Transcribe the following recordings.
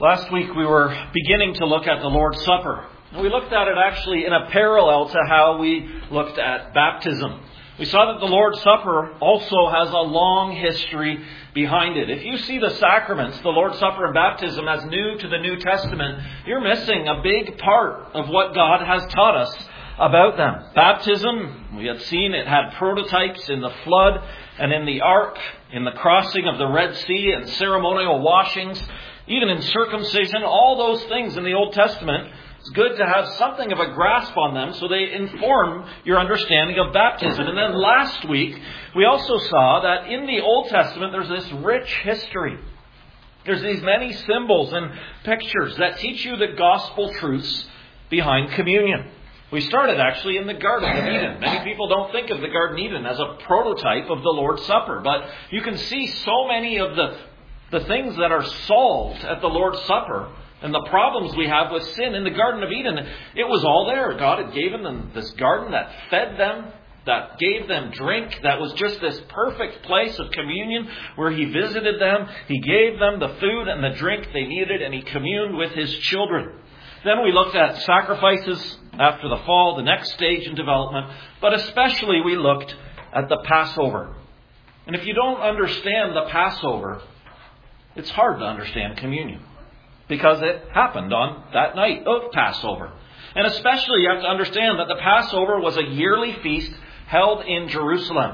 Last week we were beginning to look at the Lord's Supper. We looked at it actually in a parallel to how we looked at baptism. We saw that the Lord's Supper also has a long history behind it. If you see the sacraments, the Lord's Supper and baptism, as new to the New Testament, you're missing a big part of what God has taught us about them. Baptism, we had seen it had prototypes in the flood and in the ark, in the crossing of the Red Sea and ceremonial washings, even in circumcision, all those things in the Old Testament. It's good to have something of a grasp on them so they inform your understanding of baptism. And then last week, we also saw that in the Old Testament, there's this rich history. There's these many symbols and pictures that teach you the gospel truths behind communion. We started actually in the Garden of Eden. Many people don't think of the Garden of Eden as a prototype of the Lord's Supper, but you can see so many of the things that are solved at the Lord's Supper and the problems we have with sin in the Garden of Eden. It was all there. God had given them this garden that fed them, that gave them drink, that was just this perfect place of communion where He visited them. He gave them the food and the drink they needed, and He communed with His children. Then we looked at sacrifices after the fall, the next stage in development, but especially we looked at the Passover. And if you don't understand the Passover, it's hard to understand communion, because it happened on that night of Passover. And especially you have to understand that the Passover was a yearly feast held in Jerusalem.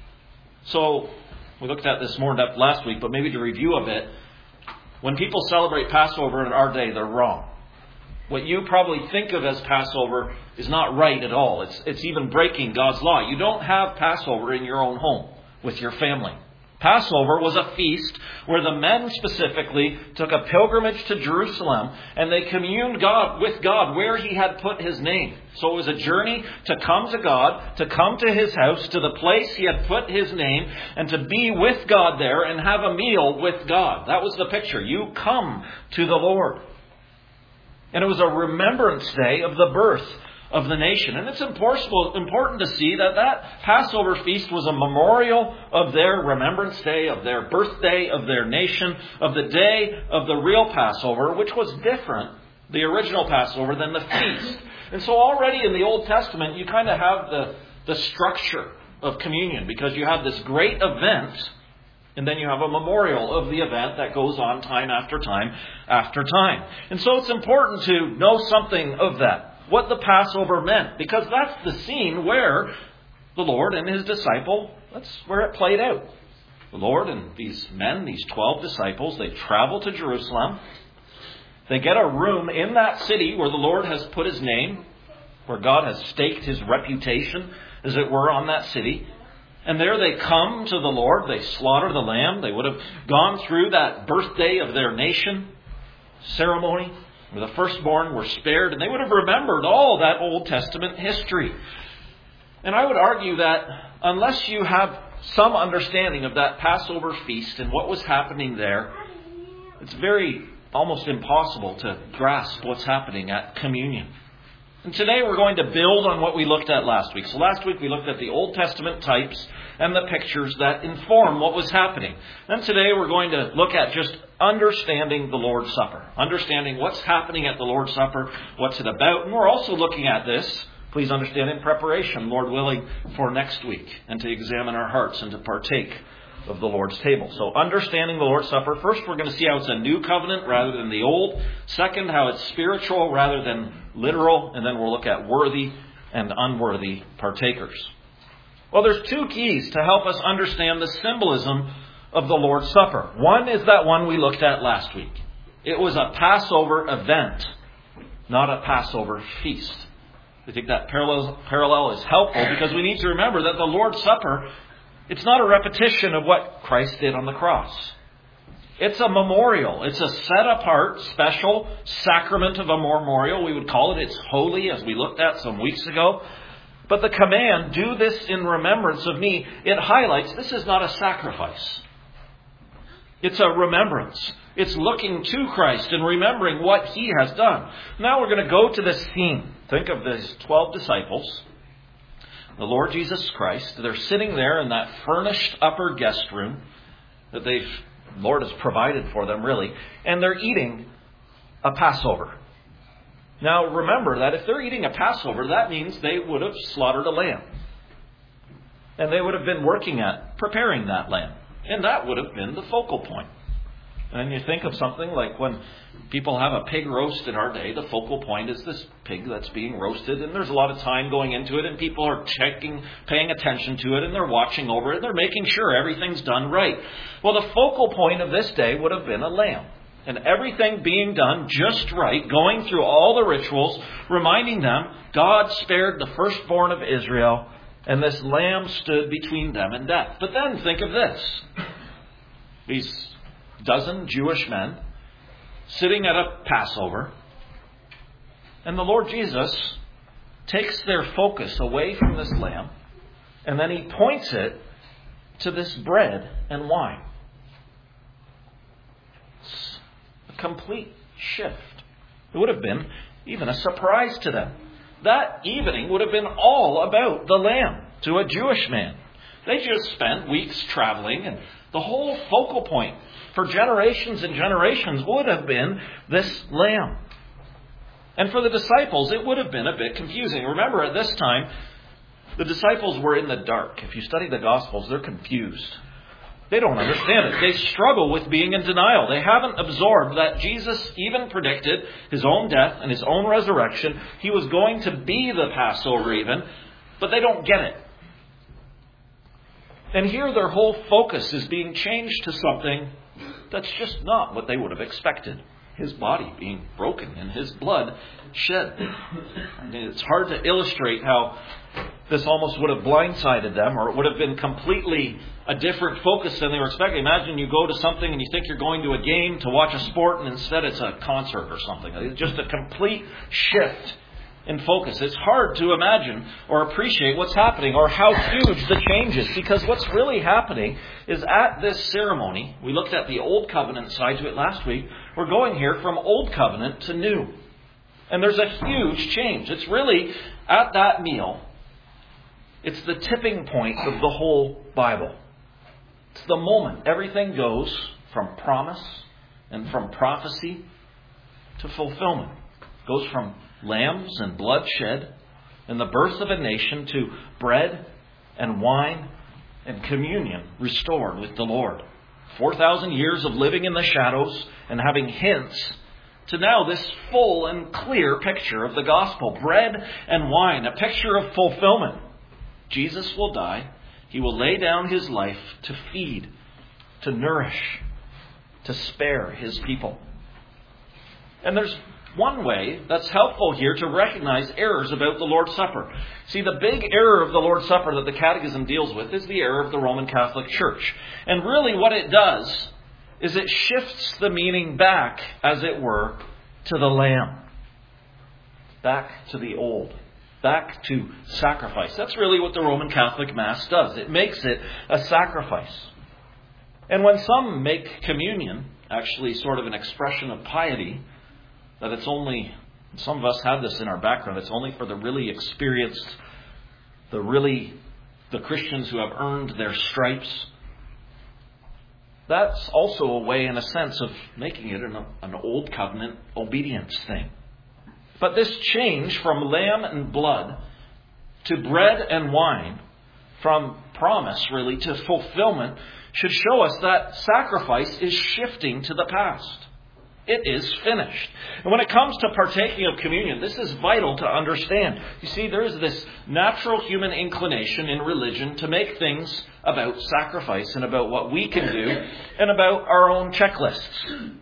So we looked at this more in depth last week, but maybe to review a bit, when people celebrate Passover in our day, they're wrong. What you probably think of as Passover is not right at all. It's even breaking God's law. You don't have Passover in your own home with your family. Passover was a feast where the men specifically took a pilgrimage to Jerusalem and they communed with God where He had put His name. So it was a journey to come to God, to come to His house, to the place He had put His name, and to be with God there and have a meal with God. That was the picture. You come to the Lord. And it was a remembrance day of the birth of the nation. And it's important to see that Passover feast was a memorial of their remembrance day, of their birthday, of their nation, of the day of the real Passover, which was different, the original Passover, than the feast. And so already in the Old Testament, you kind of have the structure of communion, because you have this great event, and then you have a memorial of the event that goes on time after time after time. And so it's important to know something of that, what the Passover meant, because that's the scene where the Lord and His disciple, that's where it played out. The Lord and these men, these 12 disciples, they travel to Jerusalem. They get a room in that city where the Lord has put His name, where God has staked His reputation, as it were, on that city. And there they come to the Lord. They slaughter the lamb. They would have gone through that birthday of their nation ceremony where the firstborn were spared. And they would have remembered all that Old Testament history. And I would argue that unless you have some understanding of that Passover feast and what was happening there, it's very almost impossible to grasp what's happening at communion. And today we're going to build on what we looked at last week. So last week we looked at the Old Testament types and the pictures that inform what was happening. And today we're going to look at just understanding the Lord's Supper. Understanding what's happening at the Lord's Supper, what's it about. And we're also looking at this, please understand, in preparation, Lord willing, for next week. And to examine our hearts and to partake of the Lord's table. So understanding the Lord's Supper. First, we're going to see how it's a new covenant rather than the old. Second, how it's spiritual rather than literal. And then we'll look at worthy and unworthy partakers. Well, there's two keys to help us understand the symbolism of the Lord's Supper. One is that one we looked at last week. It was a Passover event, not a Passover feast. I think that parallel is helpful because we need to remember that the Lord's Supper, it's not a repetition of what Christ did on the cross. It's a memorial. It's a set-apart, special sacrament of a memorial. We would call it. It's holy, as we looked at some weeks ago. But the command, do this in remembrance of me, it highlights this is not a sacrifice. It's a remembrance. It's looking to Christ and remembering what He has done. Now we're going to go to this scene. Think of these 12 disciples. The Lord Jesus Christ. They're sitting there in that furnished upper guest room that Lord has provided for them, really. And they're eating a Passover. Now remember that if they're eating a Passover, that means they would have slaughtered a lamb. And they would have been working at preparing that lamb. And that would have been the focal point. And you think of something like when people have a pig roast in our day, the focal point is this pig that's being roasted, and there's a lot of time going into it, and people are paying attention to it, and they're watching over it, and they're making sure everything's done right. Well, the focal point of this day would have been a lamb. And everything being done just right, going through all the rituals, reminding them God spared the firstborn of Israel, and this lamb stood between them and death. But then think of this. These dozen Jewish men sitting at a Passover, and the Lord Jesus takes their focus away from this lamb, and then he points it to this bread and wine. It's a complete shift. It would have been even a surprise to them. That evening would have been all about the lamb to a Jewish man. They just spent weeks traveling, and the whole focal point for generations and generations would have been this lamb. And for the disciples, it would have been a bit confusing. Remember, at this time, the disciples were in the dark. If you study the Gospels, they're confused. They don't understand it. They struggle with being in denial. They haven't absorbed that Jesus even predicted his own death and his own resurrection. He was going to be the Passover even, but they don't get it. And here their whole focus is being changed to something that's just not what they would have expected. His body being broken and his blood shed. I mean, it's hard to illustrate how this almost would have blindsided them, or it would have been completely a different focus than they were expecting. Imagine you go to something and you think you're going to a game to watch a sport, and instead it's a concert or something. It's just a complete shift in focus. It's hard to imagine or appreciate what's happening or how huge the change is, because what's really happening is at this ceremony, we looked at the Old Covenant side to it last week, we're going here from Old Covenant to New. And there's a huge change. It's really, at that meal, it's the tipping point of the whole Bible. It's the moment everything goes from promise and from prophecy to fulfillment. It goes from lambs and blood shed and the birth of a nation to bread and wine and communion restored with the Lord. 4,000 years of living in the shadows and having hints to now this full and clear picture of the gospel. Bread and wine, a picture of fulfillment. Jesus will die. He will lay down his life to feed, to nourish, to spare his people. And there's one way that's helpful here to recognize errors about the Lord's Supper. See, the big error of the Lord's Supper that the Catechism deals with is the error of the Roman Catholic Church. And really what it does is it shifts the meaning back, as it were, to the lamb. Back to the old. Back to sacrifice. That's really what the Roman Catholic Mass does. It makes it a sacrifice. And when some make communion actually sort of an expression of piety, that it's only, some of us have this in our background, it's only for the really experienced, the Christians who have earned their stripes. That's also a way, in a sense, of making it an old covenant obedience thing. But this change from lamb and blood to bread and wine, from promise really to fulfillment, should show us that sacrifice is shifting to the past. It is finished. And when it comes to partaking of communion, this is vital to understand. You see, there is this natural human inclination in religion to make things about sacrifice and about what we can do and about our own checklists.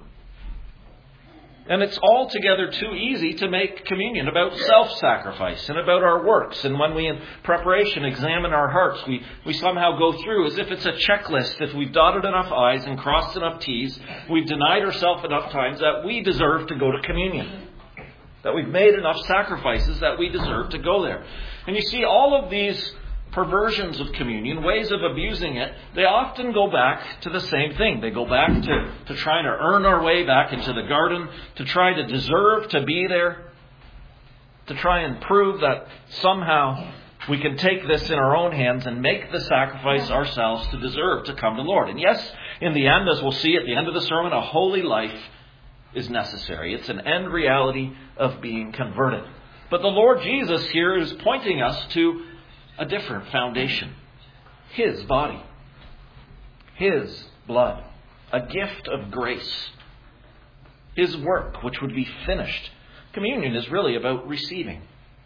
And it's altogether too easy to make communion about self-sacrifice and about our works. And when we, in preparation, examine our hearts, we somehow go through as if it's a checklist. If we've dotted enough I's and crossed enough T's, we've denied ourselves enough times that we deserve to go to communion. That we've made enough sacrifices that we deserve to go there. And you see, all of these perversions of communion, ways of abusing it, they often go back to the same thing. They go back to trying to earn our way back into the garden, to try to deserve to be there, to try and prove that somehow we can take this in our own hands and make the sacrifice ourselves to deserve to come to the Lord. And yes, in the end, as we'll see at the end of the sermon, a holy life is necessary. It's an end reality of being converted. But the Lord Jesus here is pointing us to a different foundation. His body. His blood. A gift of grace. His work, which would be finished. Communion is really about receiving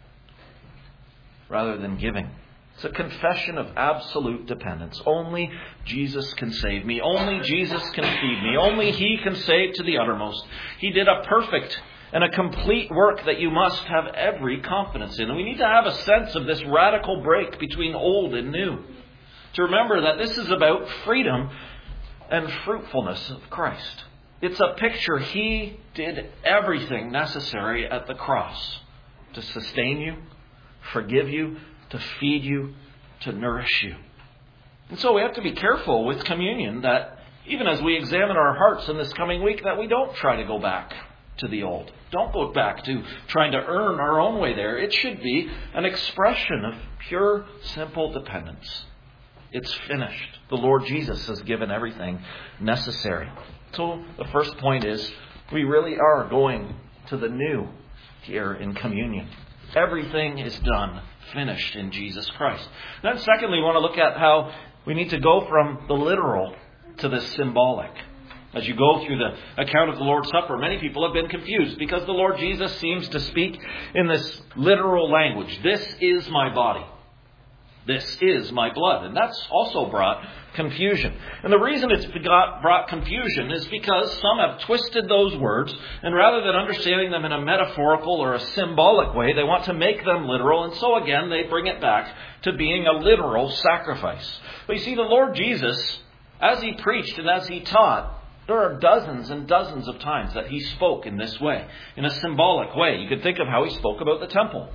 rather than giving. It's a confession of absolute dependence. Only Jesus can save me. Only Jesus can feed me. Only He can save to the uttermost. He did a perfect and a complete work that you must have every confidence in. And we need to have a sense of this radical break between old and new. To remember that this is about freedom and fruitfulness of Christ. It's a picture. He did everything necessary at the cross to sustain you, forgive you, to feed you, to nourish you. And so we have to be careful with communion that even as we examine our hearts in this coming week, that we don't try to go back to the old. Don't go back to trying to earn our own way there. It should be an expression of pure, simple dependence. It's finished. The Lord Jesus has given everything necessary. So the first point is we really are going to the new here in communion. Everything is done, finished in Jesus Christ. Then secondly, we want to look at how we need to go from the literal to the symbolic. As you go through the account of the Lord's Supper, many people have been confused because the Lord Jesus seems to speak in this literal language. This is my body. This is my blood. And that's also brought confusion. And the reason it's brought confusion is because some have twisted those words, and rather than understanding them in a metaphorical or a symbolic way, they want to make them literal. And so again, they bring it back to being a literal sacrifice. But you see, the Lord Jesus, as He preached and as He taught, there are dozens and dozens of times that He spoke in this way, in a symbolic way. You could think of how He spoke about the temple.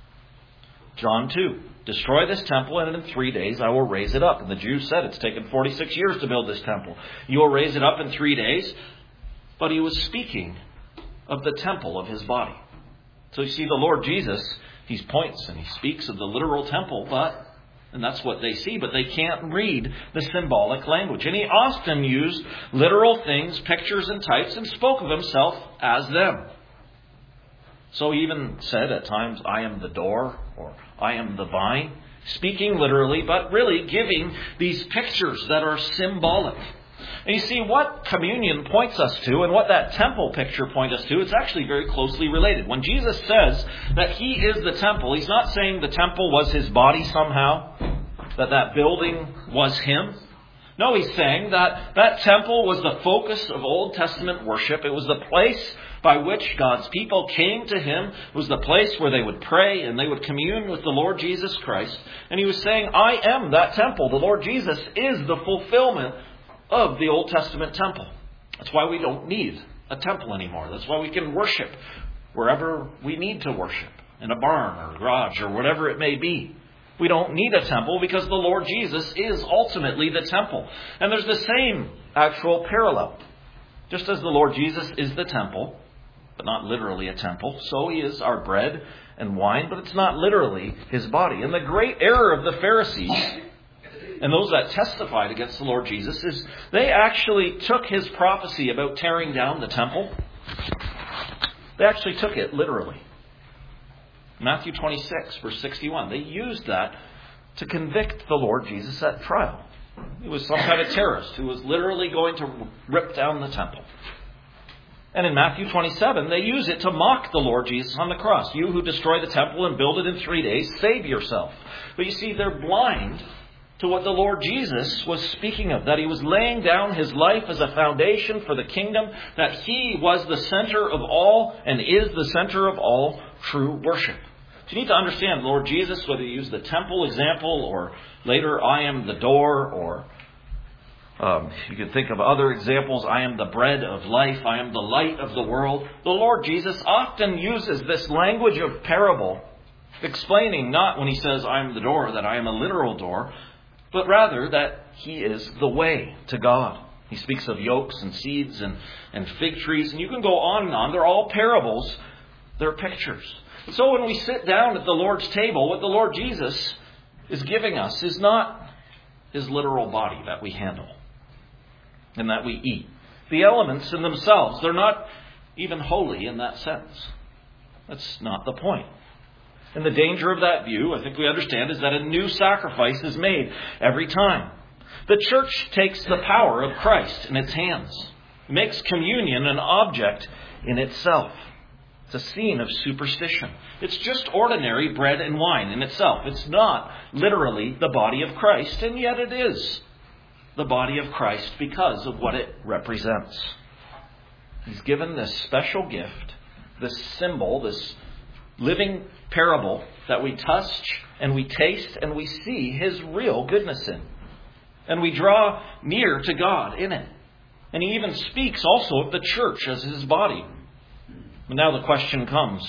John 2. Destroy this temple, and in 3 days I will raise it up. And the Jews said, it's taken 46 years to build this temple. You will raise it up in 3 days. But He was speaking of the temple of His body. So you see, the Lord Jesus, He points and He speaks of the literal temple, and that's what they see, but they can't read the symbolic language. And He often used literal things, pictures and types, and spoke of Himself as them. So He even said at times, I am the door, or I am the vine, speaking literally, but really giving these pictures that are symbolic. And you see, what communion points us to, and what that temple picture points us to, it's actually very closely related. When Jesus says that He is the temple, He's not saying the temple was His body somehow, that building was Him. No, He's saying that temple was the focus of Old Testament worship. It was the place by which God's people came to Him. It was the place where they would pray and they would commune with the Lord Jesus Christ. And He was saying, I am that temple. The Lord Jesus is the fulfillment of the Old Testament temple. That's why we don't need a temple anymore. That's why we can worship wherever we need to worship, in a barn or a garage or whatever it may be. We don't need a temple because the Lord Jesus is ultimately the temple. And there's the same actual parallel. Just as the Lord Jesus is the temple, but not literally a temple, so He is our bread and wine, but it's not literally His body. And the great error of the Pharisees and those that testified against the Lord Jesus is they actually took His prophecy about tearing down the temple. They actually took it literally. Matthew 26, verse 61. They used that to convict the Lord Jesus at trial. He was some kind of terrorist who was literally going to rip down the temple. And in Matthew 27, they use it to mock the Lord Jesus on the cross. You who destroy the temple and build it in 3 days, save yourself. But you see, they're blind to what the Lord Jesus was speaking of, that He was laying down His life as a foundation for the kingdom, that He was the center of all and is the center of all true worship. So you need to understand the Lord Jesus, whether you use the temple example or later, I am the door, or you can think of other examples. I am the bread of life. I am the light of the world. The Lord Jesus often uses this language of parable, explaining not when He says I am the door that I am a literal door, but rather that He is the way to God. He speaks of yokes and seeds and fig trees, and you can go on and on. They're all parables. They're pictures. And so when we sit down at the Lord's table, what the Lord Jesus is giving us is not His literal body that we handle and that we eat. The elements in themselves, they're not even holy in that sense. That's not the point. And the danger of that view, I think we understand, is that a new sacrifice is made every time. The church takes the power of Christ in its hands. It makes communion an object in itself. It's a scene of superstition. It's just ordinary bread and wine in itself. It's not literally the body of Christ, and yet it is the body of Christ because of what it represents. He's given this special gift, this symbol, this living parable that we touch and we taste and we see His real goodness in. And we draw near to God in it. And He even speaks also of the church as His body. And now the question comes,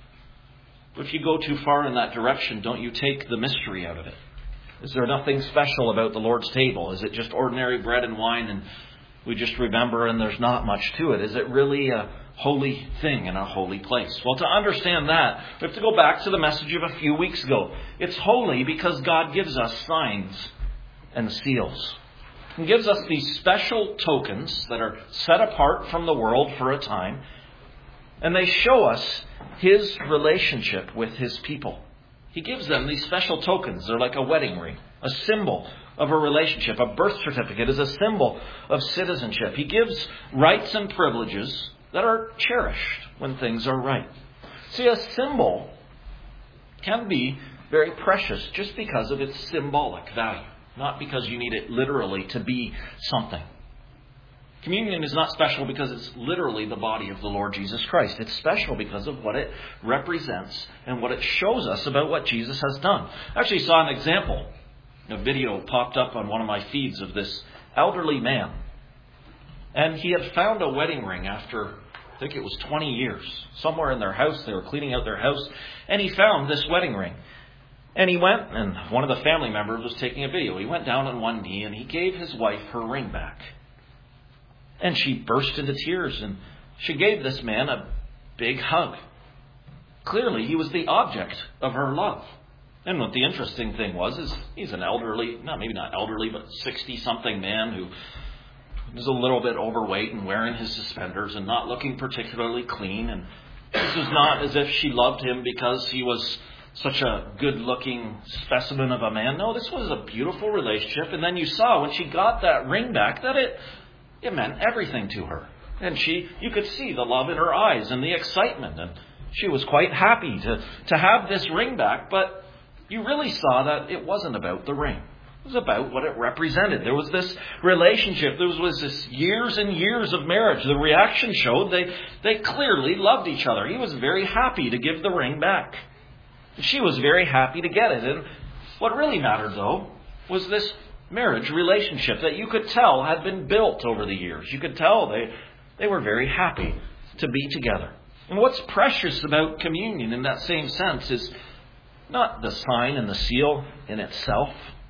if you go too far in that direction, don't you take the mystery out of it? Is there nothing special about the Lord's table? Is it just ordinary bread and wine and we just remember and there's not much to it? Is it really a holy thing in a holy place? Well, to understand that, we have to go back to the message of a few weeks ago. It's holy because God gives us signs and seals. He gives us these special tokens that are set apart from the world for a time, and they show us His relationship with His people. He gives them these special tokens. They're like a wedding ring, a symbol of a relationship. A birth certificate is a symbol of citizenship. He gives rights and privileges that are cherished when things are right. See, a symbol can be very precious just because of its symbolic value, not because you need it literally to be something. Communion is not special because it's literally the body of the Lord Jesus Christ. It's special because of what it represents and what it shows us about what Jesus has done. I actually saw an example. A video popped up on one of my feeds of this elderly man. And he had found a wedding ring after, I think it was 20 years. Somewhere in their house, they were cleaning out their house. And he found this wedding ring. And he went, and one of the family members was taking a video. He went down on one knee and he gave his wife her ring back. And she burst into tears and she gave this man a big hug. Clearly, he was the object of her love. And what the interesting thing was is he's an elderly, maybe not elderly, but 60-something man who was a little bit overweight and wearing his suspenders and not looking particularly clean. And this was not as if she loved him because he was such a good-looking specimen of a man. No, this was a beautiful relationship. And then you saw when she got that ring back that it meant everything to her. And you could see the love in her eyes and the excitement. And she was quite happy to have this ring back. But you really saw that it wasn't about the ring. It was about what it represented. There was this relationship. There was this years and years of marriage. The reaction showed they clearly loved each other. He was very happy to give the ring back. She was very happy to get it. And what really mattered, though, was this marriage relationship that you could tell had been built over the years. You could tell they were very happy to be together. And what's precious about communion in that same sense is not the sign and the seal in itself,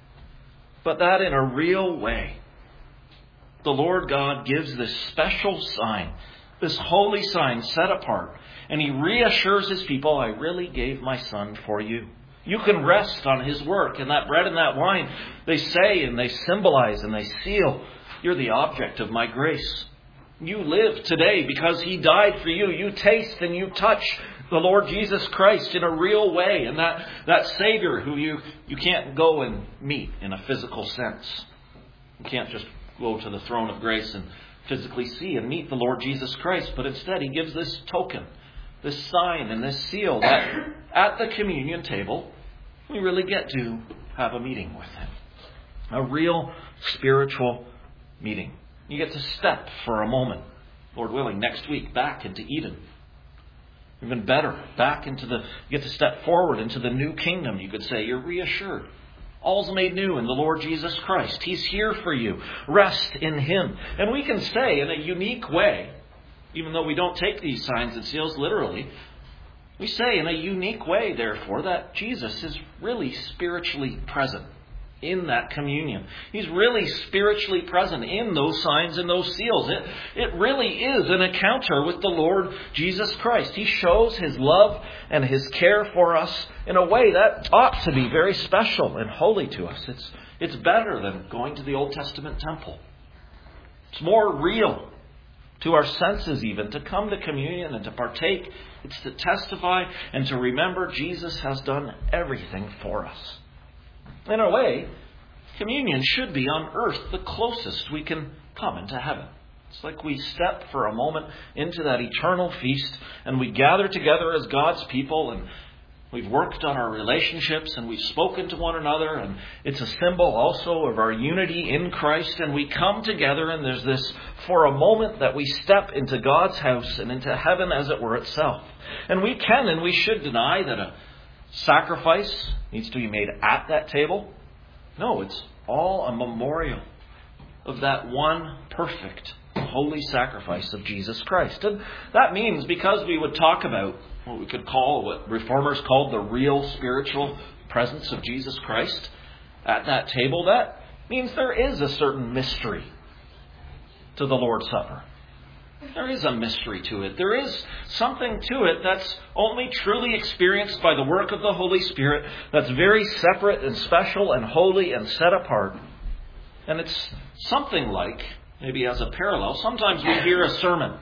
but that in a real way, the Lord God gives this special sign, this holy sign set apart, and He reassures His people, I really gave my Son for you. You can rest on His work, and that bread and that wine, they say and they symbolize and they seal, you're the object of my grace. You live today because He died for you. You taste and you touch the Lord Jesus Christ in a real way, and that Savior who you can't go and meet in a physical sense. You can't just go to the throne of grace and physically see and meet the Lord Jesus Christ, but instead He gives this token, this sign and this seal that at the communion table we really get to have a meeting with Him. A real spiritual meeting. You get to step for a moment, Lord willing, next week back into Eden. Even better, you get to step forward into the new kingdom. You could say you're reassured. All's made new in the Lord Jesus Christ. He's here for you. Rest in Him. And we can say in a unique way, even though we don't take these signs and seals literally, we say in a unique way, therefore, that Jesus is really spiritually present in that communion. He's really spiritually present in those signs and those seals. It really is an encounter with the Lord Jesus Christ. He shows His love and His care for us in a way that ought to be very special and holy to us. It's better than going to the Old Testament temple. It's more real. to our senses even, to come to communion and to partake. It's to testify and to remember Jesus has done everything for us. In a way, communion should be on earth the closest we can come into heaven. It's like we step for a moment into that eternal feast and we gather together as God's people, and we've worked on our relationships and we've spoken to one another, and it's a symbol also of our unity in Christ, and we come together and there's this, for a moment, that we step into God's house and into heaven as it were itself. And we can and we should deny that a sacrifice needs to be made at that table. No, it's all a memorial of that one perfect, holy sacrifice of Jesus Christ. And that means, because we would talk about what we could call, what reformers called the real spiritual presence of Jesus Christ at that table, that means there is a certain mystery to the Lord's Supper. There is a mystery to it. There is something to it that's only truly experienced by the work of the Holy Spirit, that's very separate and special and holy and set apart. And it's something like, maybe as a parallel, sometimes we hear a sermon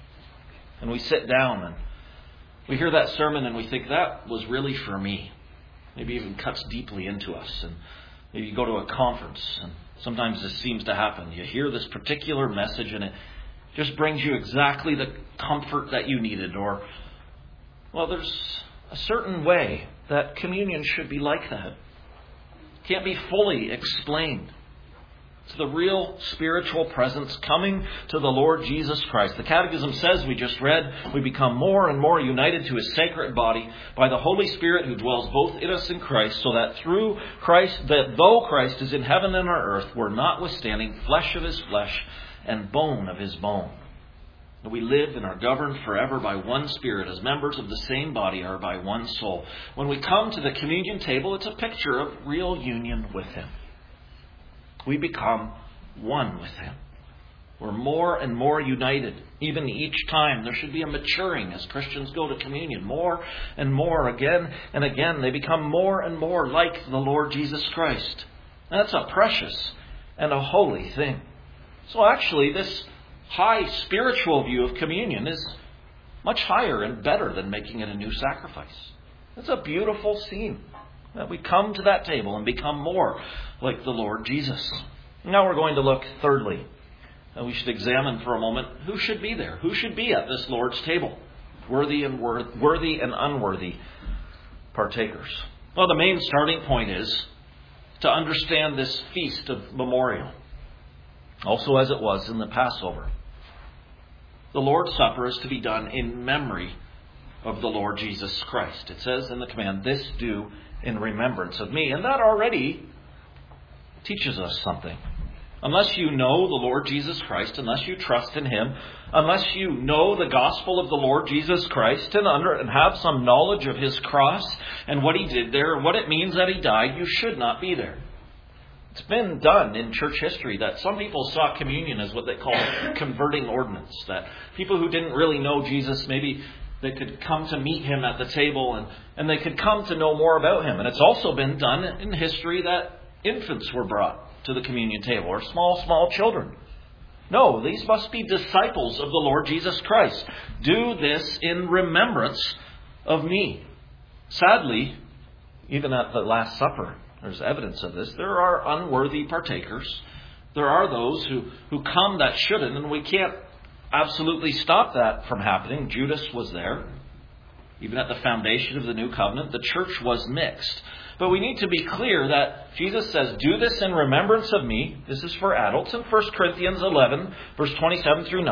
and we sit down and we hear that sermon and we think, that was really for me. Maybe even cuts deeply into us. And maybe you go to a conference, and sometimes this seems to happen. You hear this particular message and it just brings you exactly the comfort that you needed. Or, well, there's a certain way that communion should be like that. It can't be fully explained. It's the real spiritual presence coming to the Lord Jesus Christ. The Catechism says, we just read, we become more and more united to His sacred body by the Holy Spirit who dwells both in us and Christ, so that through Christ, that though Christ is in heaven and on earth, we're notwithstanding flesh of His flesh and bone of His bone. And we live and are governed forever by one Spirit, as members of the same body are by one soul. When we come to the communion table, it's a picture of real union with Him. We become one with Him. We're more and more united. Even each time there should be a maturing as Christians go to communion. More and more, again and again, they become more and more like the Lord Jesus Christ. And that's a precious and a holy thing. So actually, this high spiritual view of communion is much higher and better than making it a new sacrifice. It's a beautiful scene, that we come to that table and become more like the Lord Jesus. Now we're going to look thirdly. We should examine for a moment who should be there. Who should be at this Lord's table? Worthy and unworthy partakers. Well, the main starting point is to understand this feast of memorial. Also as it was in the Passover. The Lord's Supper is to be done in memory of the Lord Jesus Christ. It says in the command, this do in remembrance of me. And that already teaches us something. Unless you know the Lord Jesus Christ, unless you trust in Him, unless you know the gospel of the Lord Jesus Christ and have some knowledge of His cross and what He did there and what it means that He died, you should not be there. It's been done in church history that some people saw communion as what they call converting ordinance. That people who didn't really know Jesus, maybe they could come to meet Him at the table and they could come to know more about Him. And it's also been done in history that infants were brought to the communion table, or small children. No, these must be disciples of the Lord Jesus Christ. Do this in remembrance of me. Sadly, even at the Last Supper, there's evidence of this. There are unworthy partakers. There are those who come that shouldn't, and we can't absolutely stop that from happening. Judas was there. Even at the foundation of the new covenant, the church was mixed. But we need to be clear that Jesus says, do this in remembrance of me. This is for adults. In 1 Corinthians 11, verse 27 through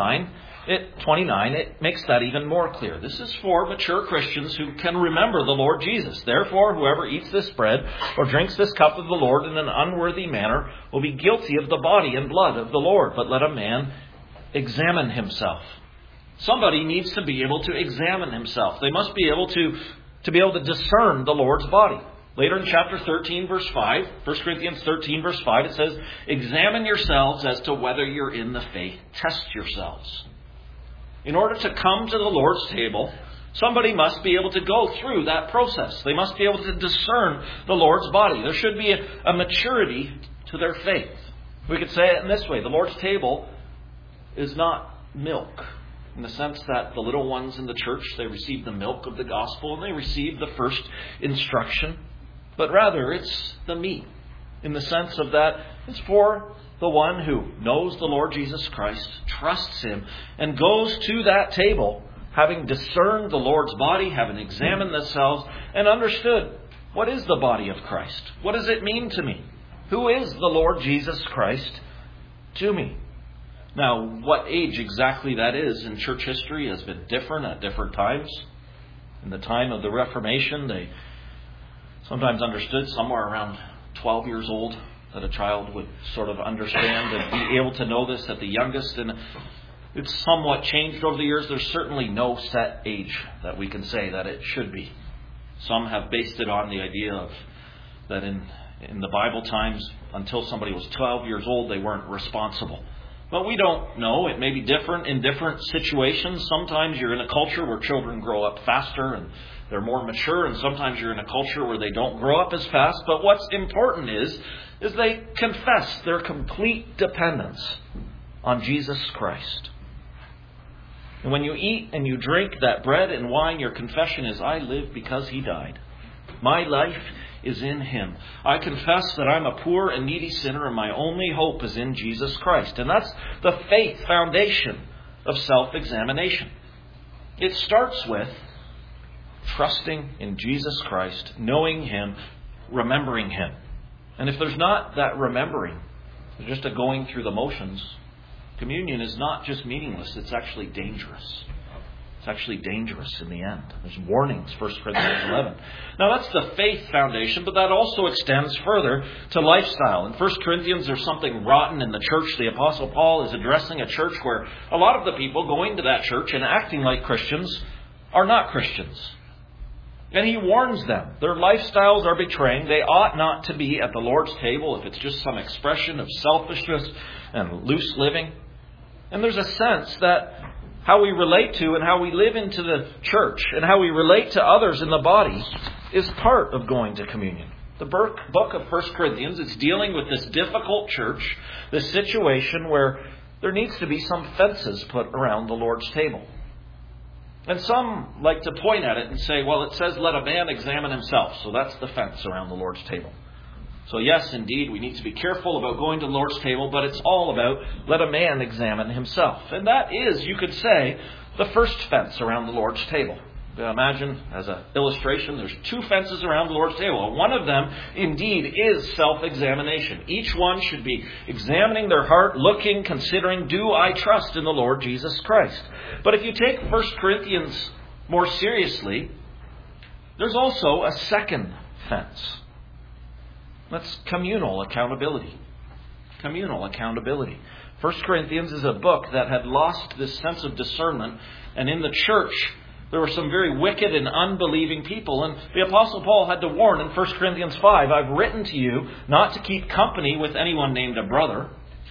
29, it makes that even more clear. This is for mature Christians who can remember the Lord Jesus. Therefore, whoever eats this bread or drinks this cup of the Lord in an unworthy manner will be guilty of the body and blood of the Lord. But let a man examine himself. Somebody needs to be able to examine himself. They must be able to discern the Lord's body. Later in chapter 13, verse 5, 1 Corinthians 13, verse 5, it says, examine yourselves as to whether you're in the faith. Test yourselves. In order to come to the Lord's table, somebody must be able to go through that process. They must be able to discern the Lord's body. There should be a maturity to their faith. We could say it in this way. The Lord's table is not milk, in the sense that the little ones in the church, they receive the milk of the gospel and they receive the first instruction. But rather, it's the meat, in the sense of that it's for the one who knows the Lord Jesus Christ, trusts Him, and goes to that table, having discerned the Lord's body, having examined themselves, and understood, what is the body of Christ? What does it mean to me? Who is the Lord Jesus Christ to me? Now, what age exactly that is in church history has been different at different times. In the time of the Reformation, they sometimes understood somewhere around 12 years old that a child would sort of understand and be able to know this at the youngest. And it's somewhat changed over the years. There's certainly no set age that we can say that it should be. Some have based it on the idea of that in the Bible times, until somebody was 12 years old, they weren't responsible. But we don't know. It may be different in different situations. Sometimes you're in a culture where children grow up faster and they're more mature, and sometimes you're in a culture where they don't grow up as fast. But what's important is they confess their complete dependence on Jesus Christ. And when you eat and you drink that bread and wine, your confession is, I live because He died. My life is in Him. I confess that I'm a poor and needy sinner and my only hope is in Jesus Christ. And that's the faith foundation of self-examination. It starts with trusting in Jesus Christ, knowing Him, remembering Him. And if there's not that remembering, there's just a going through the motions, communion is not just meaningless, it's actually dangerous. It's actually dangerous in the end. There's warnings, 1 Corinthians 11. Now that's the faith foundation, but that also extends further to lifestyle. In 1 Corinthians, there's something rotten in the church. The Apostle Paul is addressing a church where a lot of the people going to that church and acting like Christians are not Christians. And he warns them. Their lifestyles are betraying. They ought not to be at the Lord's table if it's just some expression of selfishness and loose living. And there's a sense that how we relate to and how we live into the church and how we relate to others in the body is part of going to communion. The book of 1 Corinthians is dealing with this difficult church, this situation where there needs to be some fences put around the Lord's table. And some like to point at it and say, well, it says let a man examine himself. So that's the fence around the Lord's table. So yes, indeed, we need to be careful about going to the Lord's table, but it's all about let a man examine himself. And that is, you could say, the first fence around the Lord's table. Imagine, as an illustration, there's two fences around the Lord's table. One of them, indeed, is self-examination. Each one should be examining their heart, looking, considering, do I trust in the Lord Jesus Christ? But if you take 1 Corinthians more seriously, there's also a second fence. That's communal accountability. Communal accountability. 1 Corinthians is a book that had lost this sense of discernment, and in the church there were some very wicked and unbelieving people. And the Apostle Paul had to warn in 1 Corinthians 5, I've written to you not to keep company with anyone named a brother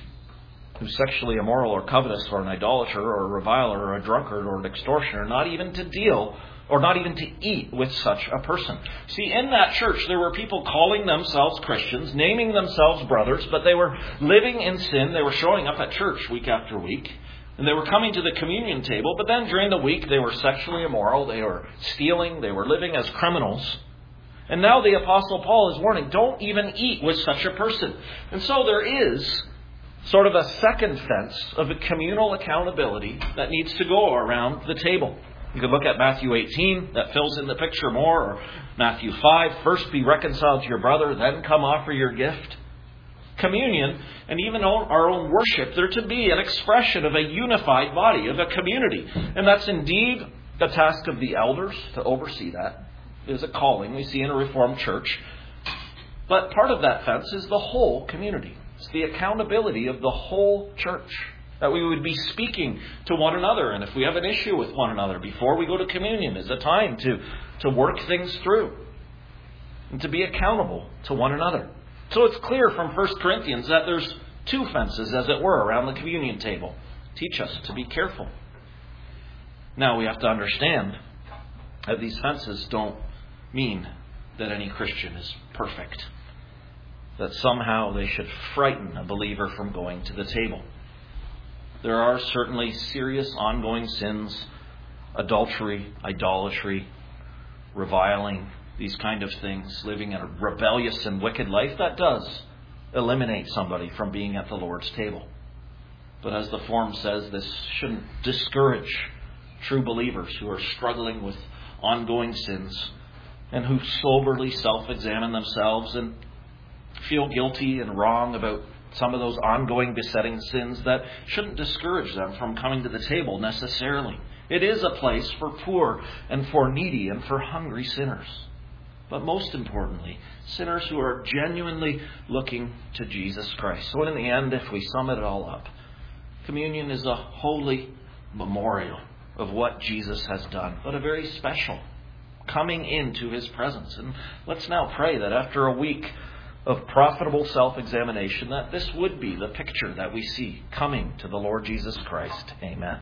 who's sexually immoral or covetous or an idolater or a reviler or a drunkard or an extortioner, not even to deal or not even to eat with such a person. See, in that church there were people calling themselves Christians, naming themselves brothers, but they were living in sin. They were showing up at church week after week. And they were coming to the communion table, but then during the week they were sexually immoral, they were stealing, they were living as criminals. And now the Apostle Paul is warning, don't even eat with such a person. And so there is sort of a second fence of a communal accountability that needs to go around the table. You could look at Matthew 18, that fills in the picture more, or Matthew 5, first be reconciled to your brother, then come offer your gift. Communion, and even our own worship, they're to be an expression of a unified body, of a community. And that's indeed the task of the elders to oversee that. It is a calling we see in a Reformed church. But part of that fence is the whole community. It's the accountability of the whole church. That we would be speaking to one another. And if we have an issue with one another before we go to communion, is a time to work things through. And to be accountable to one another. So it's clear from 1 Corinthians that there's two fences, as it were, around the communion table. Teach us to be careful. Now we have to understand that these fences don't mean that any Christian is perfect. That somehow they should frighten a believer from going to the table. There are certainly serious ongoing sins, adultery, idolatry, reviling, these kind of things, living a rebellious and wicked life. That does eliminate somebody from being at the Lord's table. But as the form says, this shouldn't discourage true believers who are struggling with ongoing sins and who soberly self-examine themselves and feel guilty and wrong about some of those ongoing besetting sins. That shouldn't discourage them from coming to the table necessarily. It is a place for poor and for needy and for hungry sinners. But most importantly, sinners who are genuinely looking to Jesus Christ. So in the end, if we sum it all up, communion is a holy memorial of what Jesus has done, but a very special coming into his presence. And let's now pray that after a week of profitable self-examination, that this would be the picture that we see coming to the Lord Jesus Christ. Amen.